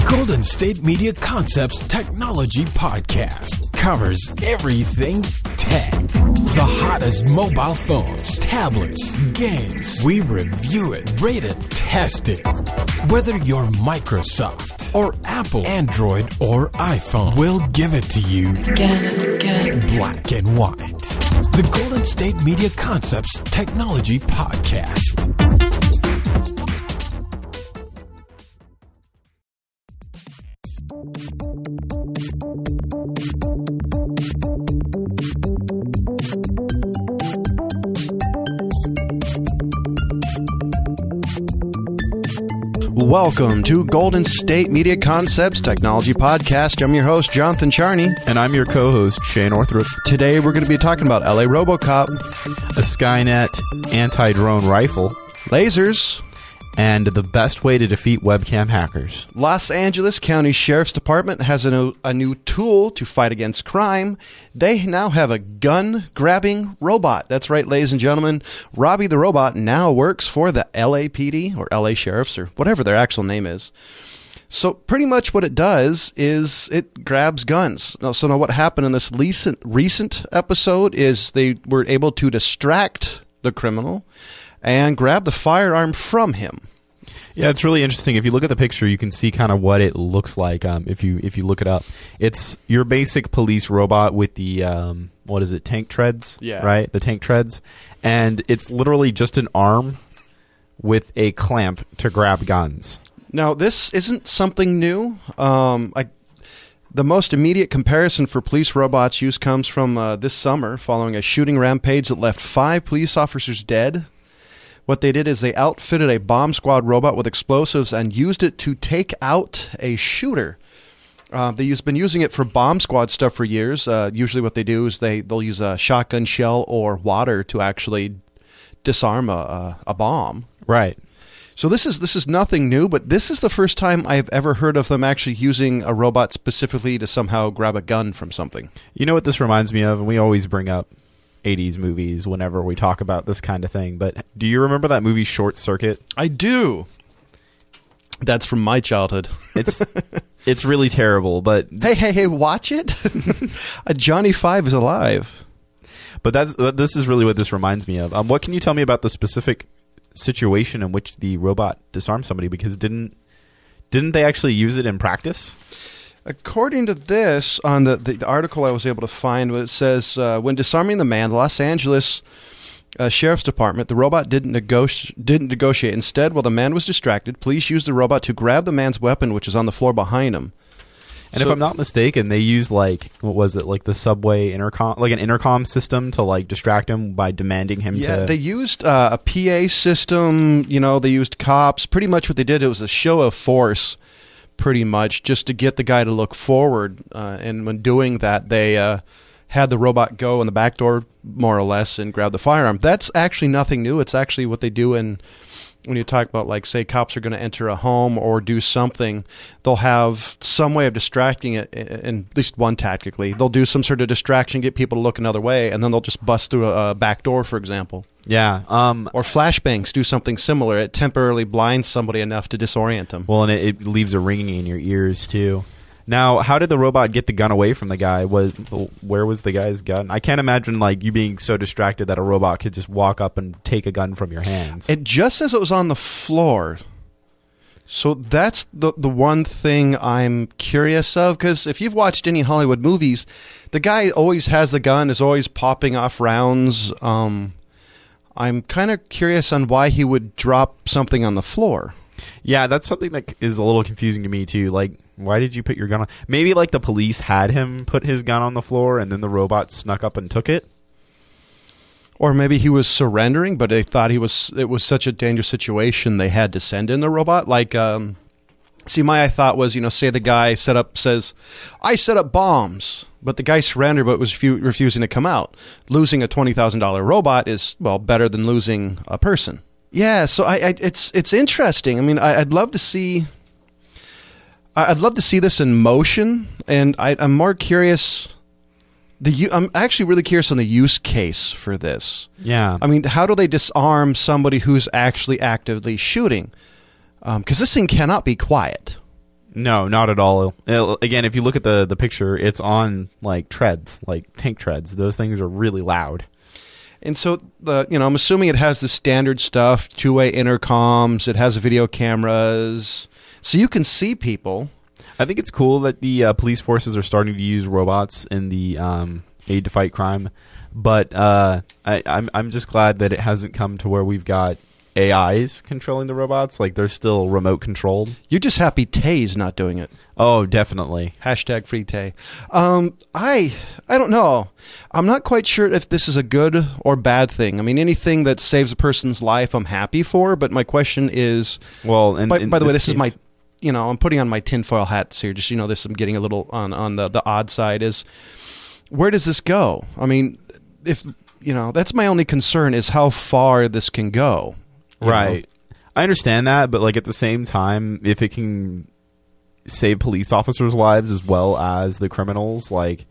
Golden State Media Concepts Technology Podcast covers everything tech. The hottest mobile phones, tablets, games. We review it, rate it, test it. Whether you're Microsoft or Apple, Android or iPhone, we'll give it to you again. Black and white. The Golden State Media Concepts Technology Podcast. Welcome to Golden State Media Concepts Technology Podcast. I'm your host, Jonathan Charney. And I'm your co-host, Shane Orthrop. Today we're going to be talking about LA RoboCop, a Skynet anti-drone rifle, lasers, and the best way to defeat webcam hackers. Los Angeles County Sheriff's Department has a new tool to fight against crime. They now have a gun-grabbing robot. That's right, ladies and gentlemen. Robbie the Robot now works for the LAPD, or LA Sheriffs, or whatever their actual name is. So pretty much what it does is it grabs guns. So now what happened in this recent episode is they were able to distract the criminal and grab the firearm from him. Yeah, it's really interesting. If you look at the picture, you can see kind of what it looks like. If you look it up, it's your basic police robot with the tank treads? Yeah, right. The tank treads, and it's literally just an arm with a clamp to grab guns. Now, this isn't something new. The most immediate comparison for police robots use comes from this summer, following a shooting rampage that left 5 police officers dead. What they did is they outfitted a bomb squad robot with explosives and used it to take out a shooter. They've been using it for bomb squad stuff for years. Usually what they do is they'll use a shotgun shell or water to actually disarm a bomb. Right. So this is nothing new, but this is the first time I've ever heard of them actually using a robot specifically to somehow grab a gun from something. You know what this reminds me of? And we always bring up 80s movies whenever we talk about this kind of thing, but do you remember that movie Short Circuit? I do. That's from my childhood. It's really terrible, but hey, watch it. Johnny Five is alive. But this is really what this reminds me of. What can you tell me about the specific situation in which the robot disarmed somebody? Because didn't they actually use it in practice? According to this, on the article I was able to find, it says, when disarming the man, the Los Angeles Sheriff's Department, the robot didn't negotiate. Instead, while the man was distracted, police used the robot to grab the man's weapon, which is on the floor behind him. And if I'm not mistaken, they used the subway intercom, like an intercom system to distract him by demanding him to... Yeah, they used a PA system, they used cops. Pretty much what they did, it was a show of force, pretty much, just to get the guy to look forward. And when doing that, they had the robot go in the back door, more or less, and grab the firearm. That's actually nothing new. It's actually what they do when you talk about, say, cops are going to enter a home or do something, they'll have some way of distracting it, and at least one tactically. They'll do some sort of distraction, get people to look another way, and then they'll just bust through a back door, for example. Yeah. Or flashbangs do something similar. It temporarily blinds somebody enough to disorient them. Well, and it leaves a ringing in your ears, too. Now, how did the robot get the gun away from the guy? Where was the guy's gun? I can't imagine you being so distracted that a robot could just walk up and take a gun from your hands. It just says it was on the floor. So that's the one thing I'm curious of, because if you've watched any Hollywood movies, the guy always has the gun, is always popping off rounds. I'm kind of curious on why he would drop something on the floor. Yeah, that's something that is a little confusing to me, too. Why did you put your gun on? Maybe, the police had him put his gun on the floor, and then the robot snuck up and took it? Or maybe he was surrendering, but they thought it was such a dangerous situation they had to send in the robot. My thought was, say the guy says, I set up bombs, but the guy surrendered but was refusing to come out. Losing a $20,000 robot is, better than losing a person. Yeah, so it's interesting. I mean, I'd love to see this in motion, and I'm more curious. I'm actually really curious on the use case for this. Yeah, I mean, how do they disarm somebody who's actually actively shooting? Because this thing cannot be quiet. No, not at all. Again, if you look at the picture, it's on like treads, like tank treads. Those things are really loud. And so I'm assuming it has the standard stuff, two-way intercoms. It has video cameras, so you can see people. I think it's cool that the police forces are starting to use robots in the aid to fight crime, but I'm just glad that it hasn't come to where we've got AIs controlling the robots. Like, they're still remote controlled. You're just happy Tay's not doing it. Oh, definitely. Hashtag free Tay. I don't know. I'm not quite sure if this is a good or bad thing. I mean, anything that saves a person's life, I'm happy for. But my question is, well, and by the way, this is my, I'm putting on my tinfoil hat here. Just this, I'm getting a little on the odd side. Is where does this go? I mean, if that's my only concern is how far this can go. Right. I understand that, but like at the same time, if it can save police officers' lives as well as the criminals,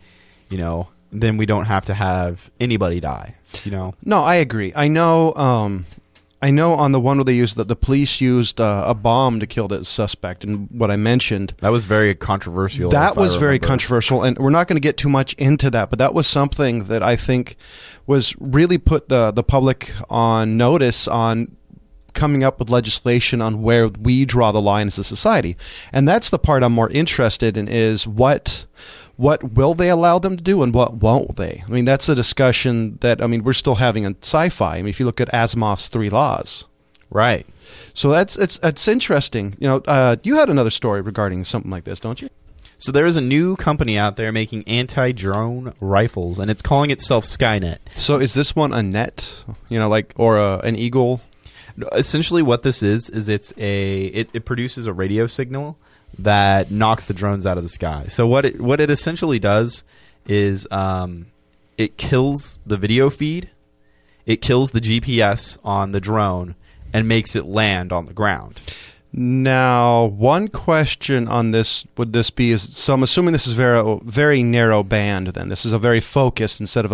then we don't have to have anybody die. No, I agree. I know on the one where they used the police used a bomb to kill the suspect, and what I mentioned, that was very controversial. That was very controversial, and we're not going to get too much into that, but that was something that I think was really put the public on notice on coming up with legislation on where we draw the line as a society. And that's the part I'm more interested in, is what will they allow them to do and what won't they? I mean, that's a discussion that, we're still having in sci-fi. I mean, if you look at Asimov's 3 Laws. Right. So it's interesting. You had another story regarding something like this, don't you? So there is a new company out there making anti-drone rifles, and it's calling itself Skynet. So is this one a net, or an Eagle? Essentially what this is it produces a radio signal that knocks the drones out of the sky. So what it essentially does is it kills the video feed, it kills the GPS on the drone, and makes it land on the ground. Now, one question on this would this be so I'm assuming this is very very narrow band. Then this is a very focused instead of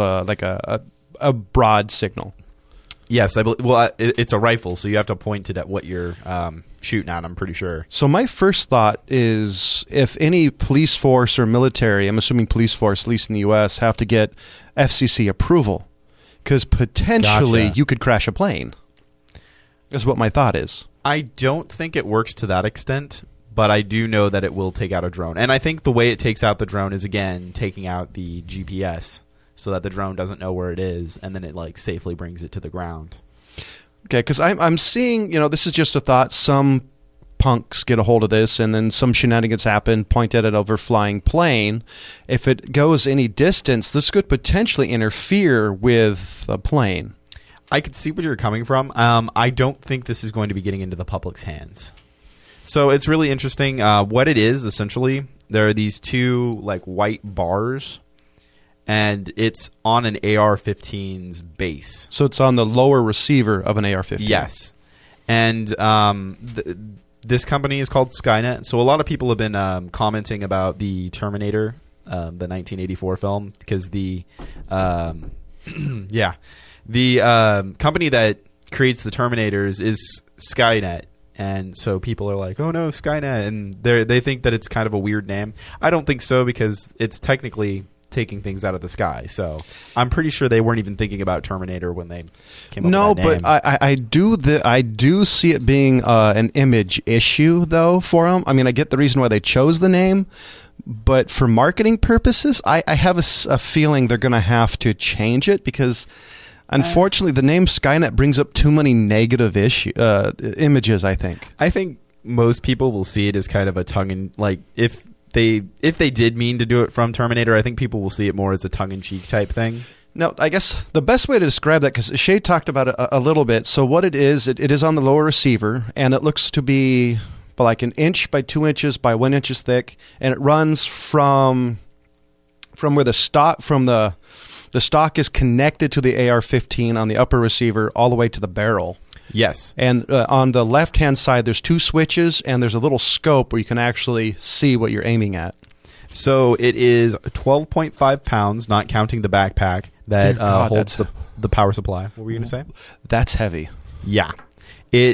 a broad signal. Yes, I believe. Well, it's a rifle, so you have to point it at what you're shooting at. I'm pretty sure. So my first thought is, if any police force or military, I'm assuming police force, at least in the U.S., have to get FCC approval, because potentially you could crash a plane. Is what my thought is. I don't think it works to that extent, but I do know that it will take out a drone, and I think the way it takes out the drone is again taking out the GPS, so that the drone doesn't know where it is, and then it safely brings it to the ground. Okay, because I'm seeing, this is just a thought. Some punks get a hold of this, and then some shenanigans happen, point at an overflying plane. If it goes any distance, this could potentially interfere with a plane. I could see where you're coming from. I don't think this is going to be getting into the public's hands. So it's really interesting. What it is, essentially, there are these two white bars, and it's on an AR-15's base. So it's on the lower receiver of an AR-15. Yes. And this company is called Skynet. So a lot of people have been commenting about the Terminator, the 1984 film, because the company that creates the Terminators is Skynet. And so people are like, oh no, Skynet. And they think that it's kind of a weird name. I don't think so, because it's technically taking things out of the sky. So I'm pretty sure they weren't even thinking about Terminator when they came up with that name. But I do see it being an image issue, though, for them. I mean, I get the reason why they chose the name, but for marketing purposes, I have a feeling they're going to have to change it, because unfortunately the name Skynet brings up too many negative images, I think. I think most people will see it as kind of a if they did mean to do it from Terminator, I think people will see it more as a tongue-in-cheek type thing. No, I guess the best way to describe that, because Shay talked about it a little bit. So what it is on the lower receiver, and it looks to be like 1 inch by 2 inches by 1 inch thick, and it runs from where the stock is connected to the AR-15 on the upper receiver all the way to the barrel. Yes. And on the left-hand side, there's 2 switches, and there's a little scope where you can actually see what you're aiming at. So it is 12.5 pounds, not counting the backpack, that holds the power supply. What were you going to say? That's heavy. Yeah. It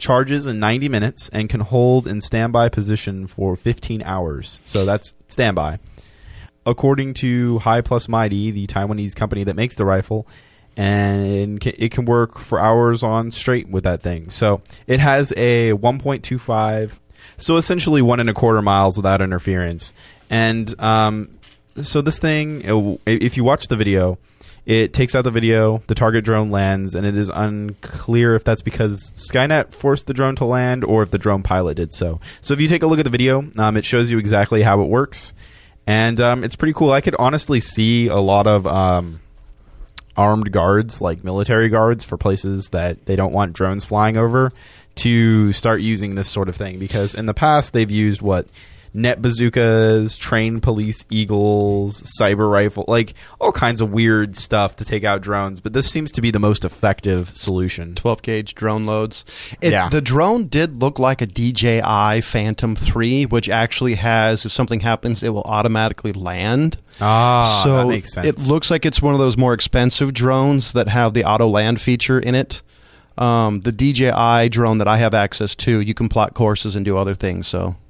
charges in 90 minutes and can hold in standby position for 15 hours. So that's standby. According to High Plus Mighty, the Taiwanese company that makes the rifle, and it can work for hours on straight with that thing. So it has a 1.25, so essentially 1 1/4 miles without interference. And so this thing, if you watch the video, it takes out the video, the target drone lands, and it is unclear if that's because Skynet forced the drone to land or if the drone pilot did so. So if you take a look at the video, it shows you exactly how it works. And it's pretty cool. I could honestly see a lot of armed guards, like military guards for places that they don't want drones flying over, to start using this sort of thing. Because in the past, they've used net bazookas, trained police eagles, cyber rifle, like all kinds of weird stuff to take out drones. But this seems to be the most effective solution. 12-gauge drone loads. The drone did look like a DJI Phantom 3, which actually has, if something happens, it will automatically land. So that So makes sense. it looks like it's one of those more expensive drones that have the auto land feature in it. The DJI drone that I have access to, you can plot courses and do other things.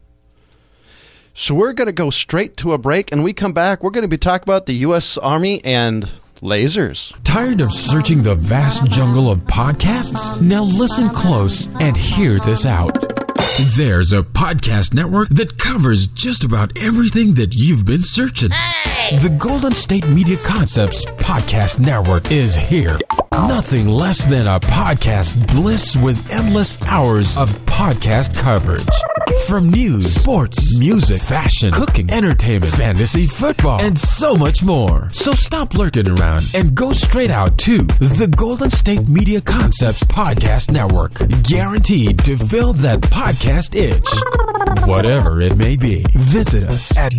So we're going to go straight to a break, and we come back, we're going to be talking about the U.S. Army and lasers. Tired of searching the vast jungle of podcasts? Now listen close and hear this out. There's a podcast network that covers just about everything that you've been searching. The Golden State Media Concepts Podcast Network is here. Nothing less than a podcast bliss with endless hours of podcast coverage. From news, sports, music, fashion, cooking, entertainment, fantasy, football, and so much more. So stop lurking around and go straight out to the Golden State Media Concepts Podcast Network. Guaranteed to fill that podcast itch. Whatever it may be. Visit us at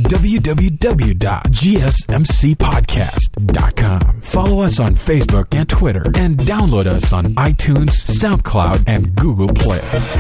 www.gsmcpodcast.com. Follow us on Facebook and Twitter, and download us on iTunes, SoundCloud, and Google Play.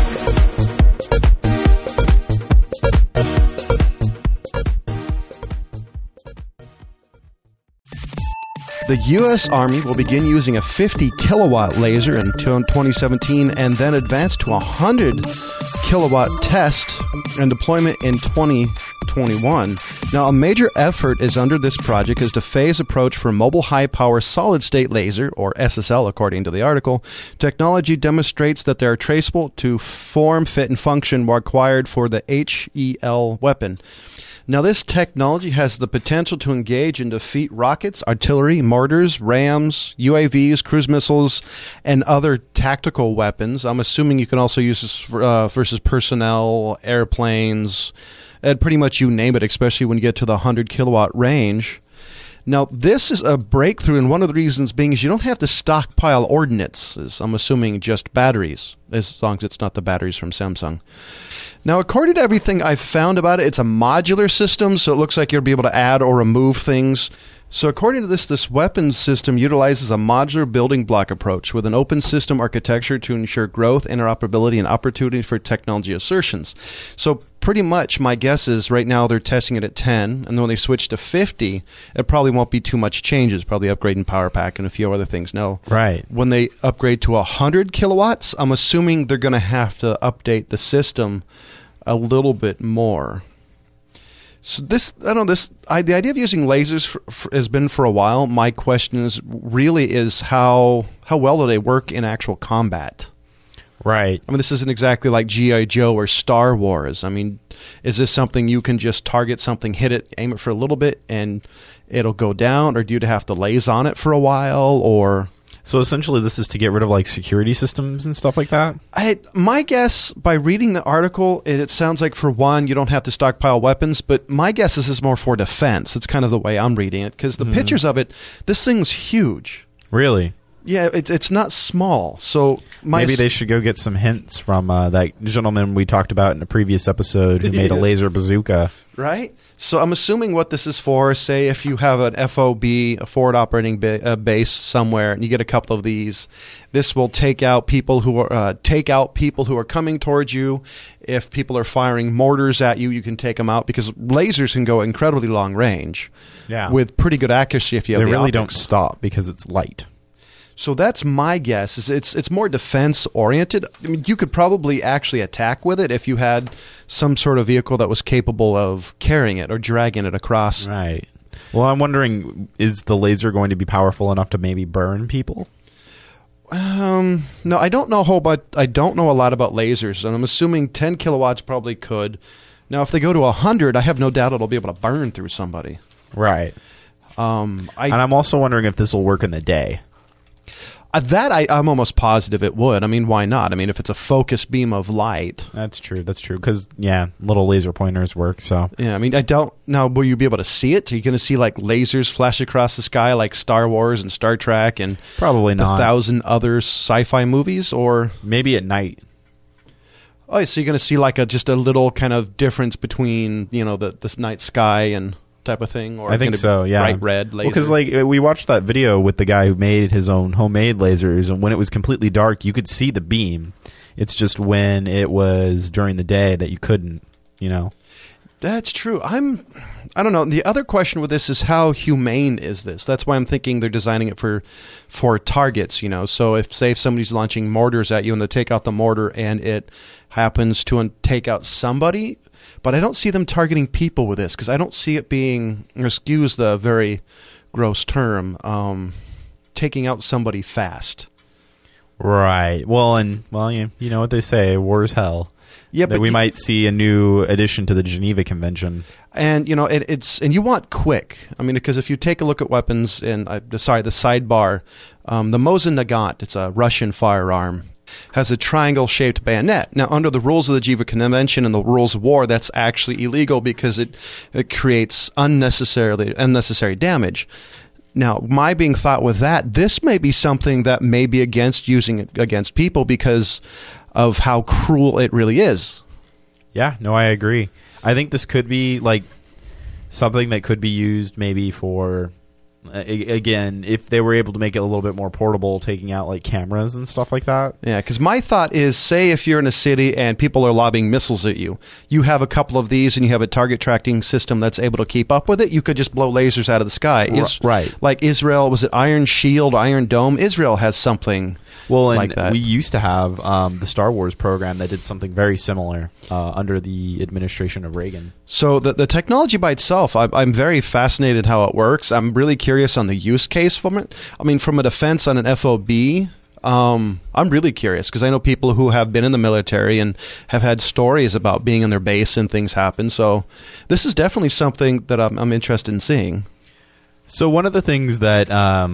The U.S. Army will begin using a 50 kilowatt laser in 2017 and then advance to a 100 kilowatt test and deployment in 2021. Now, a major effort is under this project is to phase approach for mobile high power solid state laser, or SSL according to the article. Technology demonstrates that they are traceable to form, fit, and function required for the HEL weapon. Now, this technology has the potential to engage and defeat rockets, artillery, mortars, rams, UAVs, cruise missiles, and other tactical weapons. I'm assuming you can also use this versus personnel, airplanes, and pretty much you name it, especially when you get to the 100 kilowatt range. Now, this is a breakthrough, and one of the reasons being is you don't have to stockpile ordnance. I'm assuming just batteries, as long as it's not the batteries from Samsung. Now, according to everything I've found about it, it's a modular system, so it looks like you'll be able to add or remove things. So according to this weapons system utilizes a modular building block approach with an open system architecture to ensure growth, interoperability, and opportunity for technology assertions. So pretty much my guess is right now they're testing it at 10, and then when they switch to 50, it probably won't be too much changes, probably upgrading power pack and a few other things. No. Right. When they upgrade to 100 kilowatts, I'm assuming they're going to have to update the system a little bit more. So the idea of using lasers has been for a while. My question is how well do they work in actual combat? Right. I mean, this isn't exactly like G.I. Joe or Star Wars. I mean, is this something you can just target something, hit it, aim it for a little bit, and it'll go down, or do you have to laze on it for a while, or... So essentially this is to get rid of like security systems and stuff like that? My guess, by reading the article, it sounds like for one, you don't have to stockpile weapons, but my guess is this is more for defense. It's kind of the way I'm reading it, because the pictures of it, this thing's huge. Really? Yeah, it's not small. So maybe they should go get some hints from that gentleman we talked about in a previous episode who made a laser bazooka. Right? So I'm assuming what this is for, say if you have an FOB, a forward operating base somewhere, and you get a couple of these, this will take out people who are coming towards you. If people are firing mortars at you, you can take them out, because lasers can go incredibly long range with pretty good accuracy if you have They the really optics. don't stop because it's light. So that's my guess. Is it's more defense oriented. I mean, you could probably actually attack with it if you had some sort of vehicle that was capable of carrying it or dragging it across. Right. Well, I'm wondering, is the laser going to be powerful enough to maybe burn people? No, I don't know I don't know a lot about lasers, and I'm assuming 10 kilowatts probably could. Now, if they go to 100, I have no doubt it'll be able to burn through somebody. Right. And I'm also wondering if this will work in the day. I'm almost positive it would. I mean, why not? I mean, if it's a focused beam of light. That's true. Because, little laser pointers work, so. Yeah, I mean, I don't know. Will you be able to see it? Are you going to see, like, lasers flash across the sky like Star Wars and Star Trek and probably not. 1,000 other sci-fi movies? Or maybe at night. Oh, so you're going to see, like, just a little kind of difference between, the night sky and type of thing? Or I think so, yeah. Bright red laser? Because, we watched that video with the guy who made his own homemade lasers, and when it was completely dark, you could see the beam. It's just when it was during the day that you couldn't, That's true. I don't know. The other question with this is how humane is this? That's why I'm thinking they're designing it for targets, So if somebody's launching mortars at you and they take out the mortar and it happens to take out somebody, but I don't see them targeting people with this because I don't see it being, excuse the very gross term, taking out somebody fast. Right. Well, you know what they say, war is hell. Yeah, but we might see a new addition to the Geneva Convention. And, and you want quick. I mean, because if you take a look at weapons the sidebar, the Mosin Nagant, it's a Russian firearm, has a triangle-shaped bayonet. Now, under the rules of the Geneva Convention and the rules of war, that's actually illegal because it creates unnecessary damage. Now, my being thought with that, this may be something that may be against using it against people because of how cruel it really is. Yeah, no, I agree. I think this could be something that could be used maybe for, again, if they were able to make it a little bit more portable, taking out cameras and stuff like that. Yeah, because my thought is, say if you're in a city and people are lobbing missiles at you, you have a couple of these and you have a target tracking system that's able to keep up with it, you could just blow lasers out of the sky. Right. Like Israel, was it Iron Shield, Iron Dome? Israel has something like that. We used to have the Star Wars program that did something very similar under the administration of Reagan. So the technology by itself, I'm very fascinated how it works. I'm really curious on the use case from it. I mean, from a defense on an FOB, I'm really curious because I know people who have been in the military and have had stories about being in their base and things happen. So this is definitely something that I'm interested in seeing. So one of the things that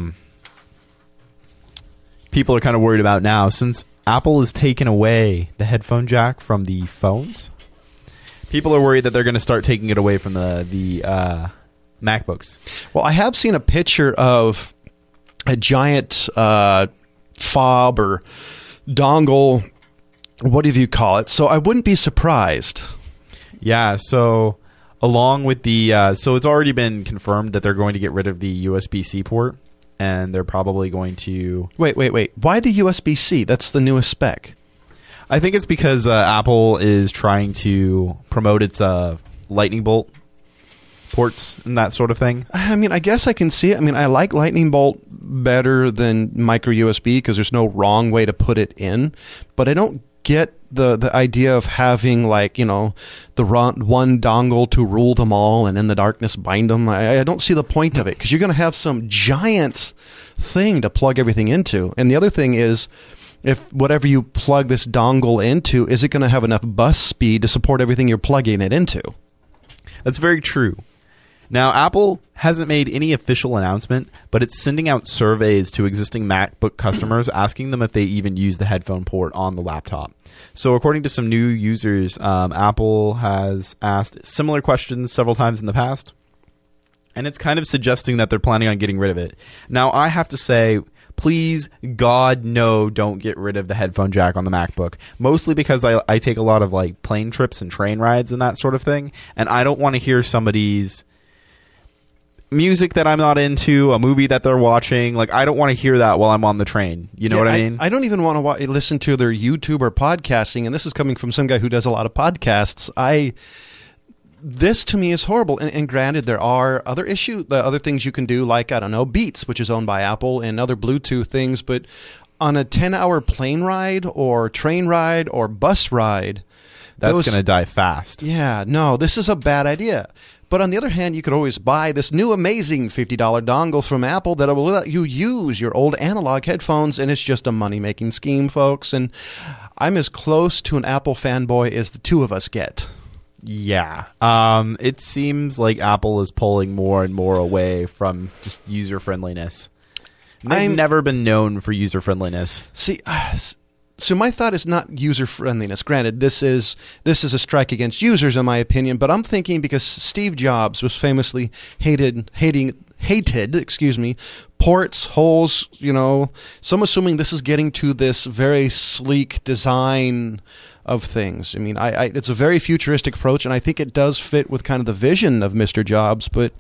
people are kind of worried about now, since Apple has taken away the headphone jack from the phones, people are worried that they're going to start taking it away from the MacBooks. Well, I have seen a picture of a giant fob or dongle, whatever you call it. So I wouldn't be surprised. Yeah, so along with the... so it's already been confirmed that they're going to get rid of the USB-C port, and they're probably going to... Wait. Why the USB-C? That's the newest spec. I think it's because Apple is trying to promote its Lightning Bolt ports and that sort of thing. I mean, I guess I can see it. I mean, I like Lightning Bolt better than micro USB because there's no wrong way to put it in. But I don't get the idea of having the one dongle to rule them all and in the darkness bind them. I don't see the point of it because you're going to have some giant thing to plug everything into. And the other thing is, if whatever you plug this dongle into, is it going to have enough bus speed to support everything you're plugging it into? That's very true. Now, Apple hasn't made any official announcement, but it's sending out surveys to existing MacBook customers asking them if they even use the headphone port on the laptop. So according to some new users, Apple has asked similar questions several times in the past, and it's kind of suggesting that they're planning on getting rid of it. Now, I have to say, please, God, no, don't get rid of the headphone jack on the MacBook. Mostly because I take a lot of plane trips and train rides and that sort of thing, and I don't want to hear somebody's music that I'm not into, a movie that they're watching. I don't want to hear that while I'm on the train. You know what I mean? I don't even want to listen to their YouTube or podcasting, and this is coming from some guy who does a lot of podcasts. this to me is horrible. And granted, there are other other things you can do, like, I don't know, Beats, which is owned by Apple, and other Bluetooth things. But on a 10-hour plane ride or train ride or bus ride, that's going to die fast. Yeah, no, this is a bad idea. But on the other hand, you could always buy this new amazing $50 dongle from Apple that will let you use your old analog headphones, and it's just a money-making scheme, folks. And I'm as close to an Apple fanboy as the two of us get. Yeah. It seems like Apple is pulling more and more away from just user-friendliness. They've never been known for user-friendliness. See, so my thought is not user-friendliness. Granted, this is a strike against users, in my opinion, but I'm thinking because Steve Jobs was famously hated, ports, holes, so I'm assuming this is getting to this very sleek design of things. I mean, it's a very futuristic approach, and I think it does fit with kind of the vision of Mr. Jobs, but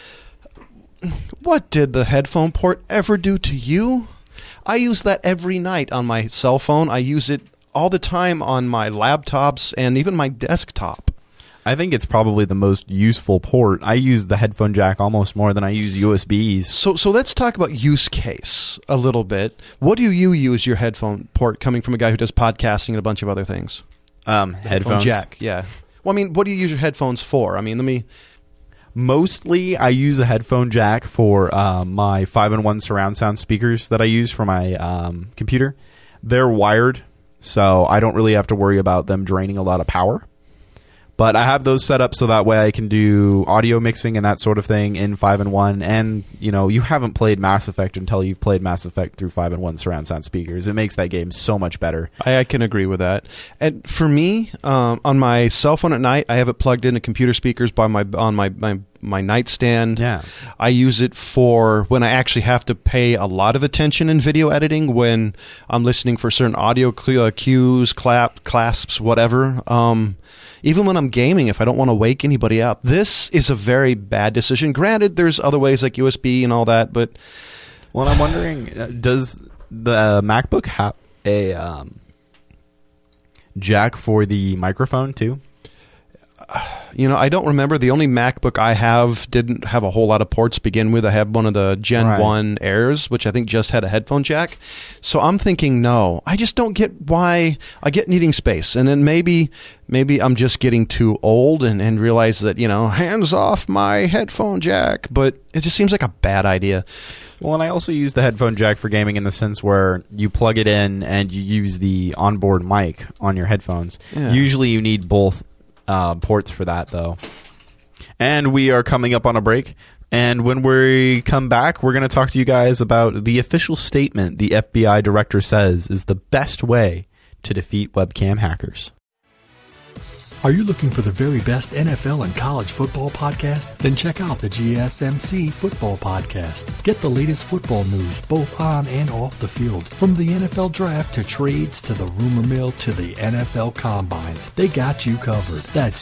what did the headphone port ever do to you? I use that every night on my cell phone. I use it all the time on my laptops and even my desktop. I think it's probably the most useful port. I use the headphone jack almost more than I use USBs. So let's talk about use case a little bit. What do you use your headphone port coming from a guy who does podcasting and a bunch of other things? Headphones jack, yeah. Well, I mean, what do you use your headphones for? I mean, Mostly, I use a headphone jack for my 5-in-1 surround sound speakers that I use for my computer. They're wired, so I don't really have to worry about them draining a lot of power. But I have those set up so that way I can do audio mixing and that sort of thing in 5-in-1. And, you haven't played Mass Effect until you've played Mass Effect through 5-in-1 surround sound speakers. It makes that game so much better. I can agree with that. And for me, on my cell phone at night, I have it plugged into computer speakers on my nightstand. Yeah. I use it for when I actually have to pay a lot of attention in video editing, when I'm listening for certain audio cues, clasps, whatever. Even when I'm gaming, if I don't want to wake anybody up. This is a very bad decision. Granted, there's other ways like USB and all that, but... Well, I'm wondering, does the MacBook have a jack for the microphone, too? I don't remember. The only MacBook I have didn't have a whole lot of ports to begin with. I have one of the Gen 1 Airs, which I think just had a headphone jack. So I'm thinking no. I just don't get why. I get needing space. And then maybe I'm just getting too old and realize that, hands off my headphone jack. But it just seems like a bad idea. Well, and I also use the headphone jack for gaming in the sense where you plug it in and you use the onboard mic on your headphones. Yeah. Usually you need both ports for that, though. And we are coming up on a break. And when we come back, we're going to talk to you guys about the official statement the FBI director says is the best way to defeat webcam hackers. Are you looking for the very best NFL and college football podcast? Then check out the GSMC Football Podcast. Get the latest football news both on and off the field. From the NFL Draft to trades to the rumor mill to the NFL Combines, they got you covered. That's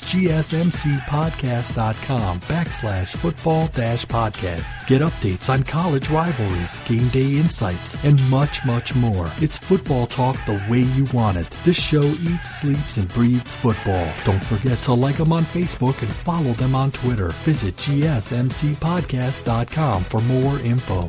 GSMCpodcast.com/football-podcast. Get updates on college rivalries, game day insights, and much, much more. It's football talk the way you want it. This show eats, sleeps, and breathes football. Don't forget to like them on Facebook and follow them on Twitter. Visit GSMCpodcast.com for more info.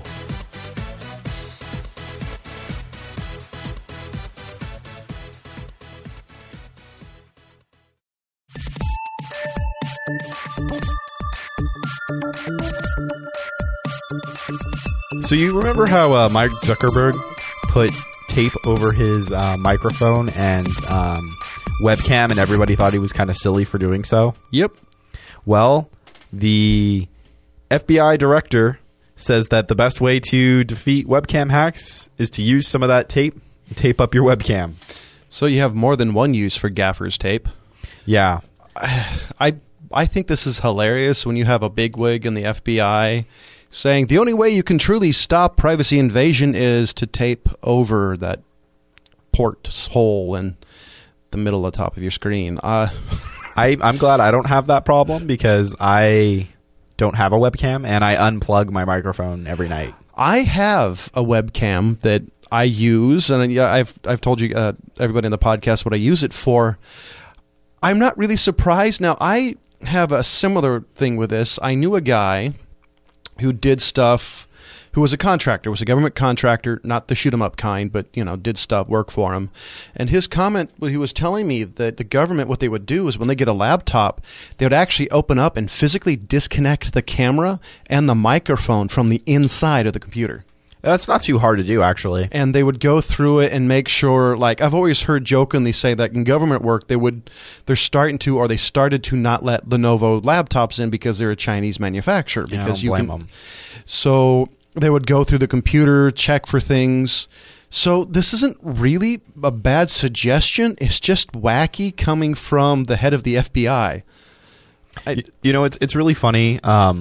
So you remember how Mark Zuckerberg put tape over his microphone and webcam, and everybody thought he was kind of silly for doing so? Yep. Well, the FBI director says that the best way to defeat webcam hacks is to use some of that tape and tape up your webcam. So you have more than one use for gaffer's tape. Yeah. I think this is hilarious when you have a bigwig in the FBI saying the only way you can truly stop privacy invasion is to tape over that port hole in the middle of the top of your screen. I'm glad I don't have that problem because I don't have a webcam and I unplug my microphone every night. I have a webcam that I use, and I've told you everybody in the podcast what I use it for. I'm not really surprised now. have a similar thing with this. I knew a guy who did stuff, who was a contractor, was a government contractor, not the shoot 'em up kind, but, did stuff, work for him. And his comment, he was telling me that the government, what they would do is when they get a laptop, they would actually open up and physically disconnect the camera and the microphone from the inside of the computer. That's not too hard to do, actually. And they would go through it and make sure, like, I've always heard jokingly say that in government work, they started to not let Lenovo laptops in because they're a Chinese manufacturer. Because blame them. So they would go through the computer, check for things. So this isn't really a bad suggestion. It's just wacky coming from the head of the FBI. It's really funny.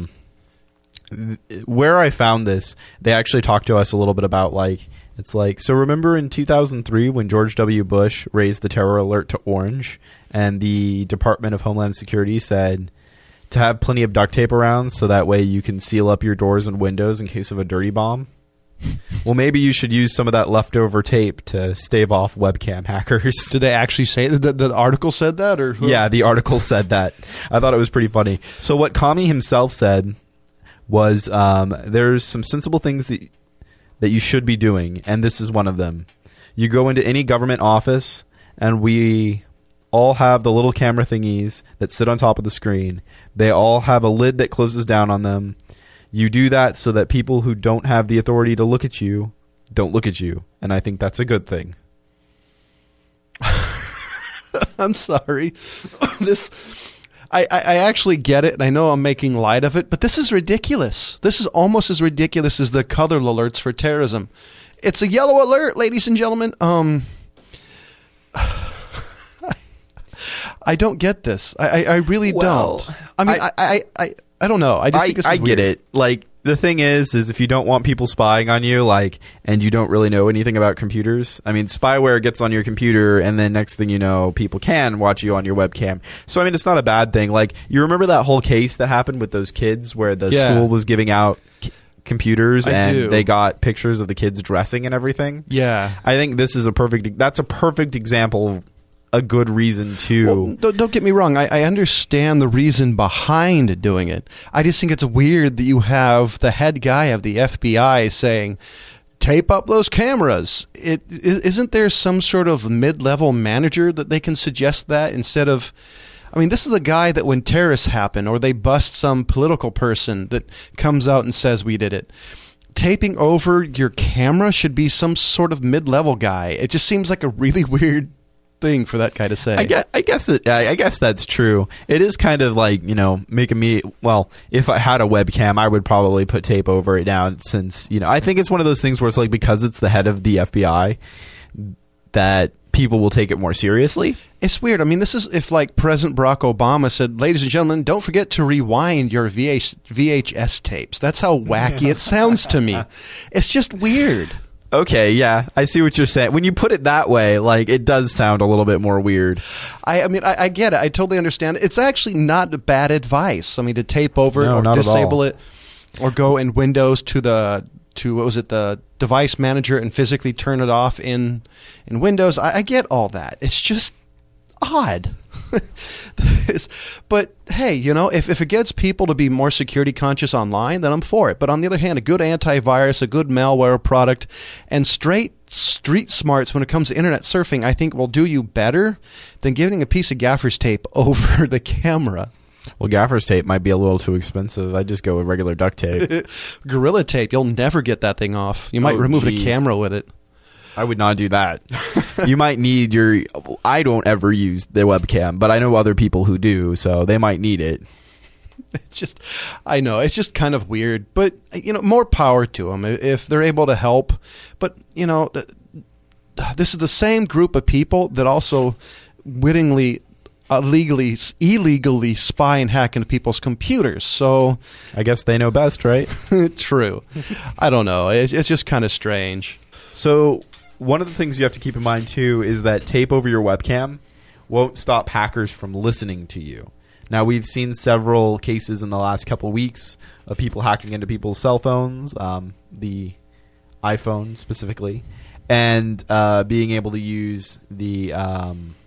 Where I found this, they actually talked to us a little bit about, so remember in 2003 when George W. Bush raised the terror alert to orange and the Department of Homeland Security said to have plenty of duct tape around so that way you can seal up your doors and windows in case of a dirty bomb? Well, maybe you should use some of that leftover tape to stave off webcam hackers. Did they actually say that? The article said that? Or who? Yeah, the article said that. I thought it was pretty funny. So what Kami himself said was there's some sensible things that you should be doing, and this is one of them. You go into any government office, and we all have the little camera thingies that sit on top of the screen. They all have a lid that closes down on them. You do that so that people who don't have the authority to look at you don't look at you, and I think that's a good thing. I'm sorry. I actually get it, and I know I'm making light of it, but this is ridiculous. This is almost as ridiculous as the color alerts for terrorism. It's a yellow alert, ladies and gentlemen. I don't get this. I really don't. I mean, I don't know. I just think this is weird. Get it. Like, the thing is if you don't want people spying on you, and you don't really know anything about computers, I mean, spyware gets on your computer, and then next thing you know, people can watch you on your webcam. So, I mean, it's not a bad thing. Like, you remember that whole case that happened with those kids where the school was giving out computers and they got pictures of the kids dressing and everything? Yeah. I think this is a perfect example of a good reason to... Well, don't get me wrong. I understand the reason behind doing it. I just think it's weird that you have the head guy of the FBI saying, tape up those cameras. Isn't there some sort of mid-level manager that they can suggest that instead of... I mean, this is the guy that when terrorists happen or they bust some political person that comes out and says we did it. Taping over your camera should be some sort of mid-level guy. It just seems like a really weird thing for that guy to say. I guess that's true. It is kind of like, making me, well, if I had a webcam, I would probably put tape over it now since, I think it's one of those things where it's like, because it's the head of the FBI, that people will take it more seriously. It's weird. I mean, this is if President Barack Obama said, ladies and gentlemen, don't forget to rewind your VHS tapes. That's how wacky it sounds to me. It's just weird. Okay, yeah, I see what you're saying. When you put it that way, it does sound a little bit more weird. I mean, I get it. I totally understand. It's actually not bad advice. I mean, to tape over it or disable it, or go in Windows to the device manager and physically turn it off in Windows. I get all that. It's just odd. But hey, if it gets people to be more security conscious online, then I'm for it. But on the other hand, a good antivirus, a good malware product, and straight street smarts when it comes to internet surfing, I think will do you better than giving a piece of gaffer's tape over the camera. Well, gaffer's tape might be a little too expensive. I'd just go with regular duct tape. Gorilla tape, you'll never get that thing off. You might remove the camera with it. I would not do that. You might need I don't ever use the webcam, but I know other people who do, so they might need it. I know, it's just kind of weird, but, more power to them if they're able to help. But, this is the same group of people that also wittingly, illegally spy and hack into people's computers. So I guess they know best, right? True. I don't know. It's just kind of strange. So one of the things you have to keep in mind, too, is that tape over your webcam won't stop hackers from listening to you. Now, we've seen several cases in the last couple weeks of people hacking into people's cell phones, the iPhone specifically, and being able to use the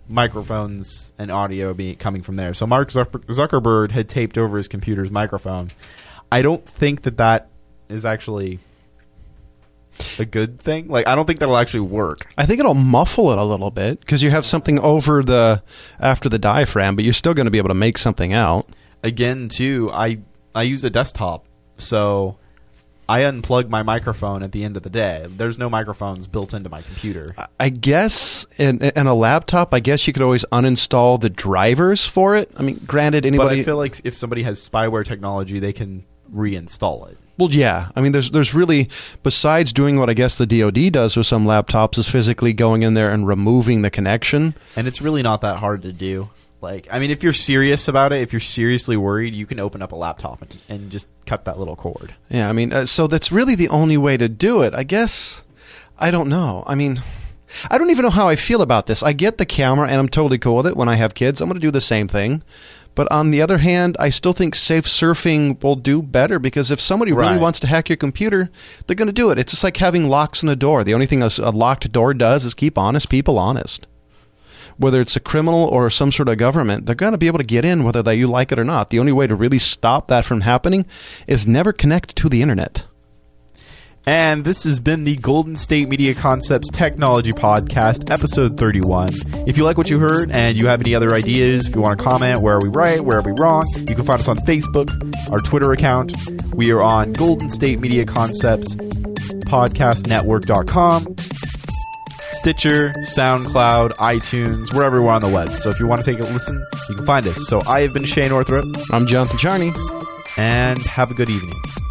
microphones and audio coming from there. So Mark Zuckerberg had taped over his computer's microphone. I don't think that is actually a good thing. Like, I don't think that'll actually work. I think it'll muffle it a little bit because you have something after the diaphragm, but you're still going to be able to make something out. Again, too, I use a desktop, so I unplug my microphone at the end of the day. There's no microphones built into my computer. I guess in a laptop, I guess you could always uninstall the drivers for it. I mean, granted, anybody... But I feel like if somebody has spyware technology, they can reinstall it. Well, yeah. I mean, there's really, besides doing what I guess the DoD does with some laptops, is physically going in there and removing the connection. And it's really not that hard to do. Like, I mean, if you're serious about it, if you're seriously worried, you can open up a laptop and just cut that little cord. Yeah, I mean, so that's really the only way to do it. I guess, I don't know. I mean, I don't even know how I feel about this. I get the camera, and I'm totally cool with it. When I have kids, I'm going to do the same thing. But on the other hand, I still think safe surfing will do better, because if somebody really wants to hack your computer, they're going to do it. It's just like having locks in a door. The only thing a locked door does is keep honest people honest. Whether it's a criminal or some sort of government, they're going to be able to get in whether you like it or not. The only way to really stop that from happening is never connect to the internet. And this has been the Golden State Media Concepts Technology Podcast, episode 31. If you like what you heard and you have any other ideas, if you want to comment, where are we right, where are we wrong, you can find us on Facebook, our Twitter account. We are on Golden State Media Concepts podcastnetwork.com, Stitcher, SoundCloud, iTunes, wherever we're on the web. So if you want to take a listen, you can find us. So I have been Shane Northrup. I'm Jonathan Charney. And have a good evening.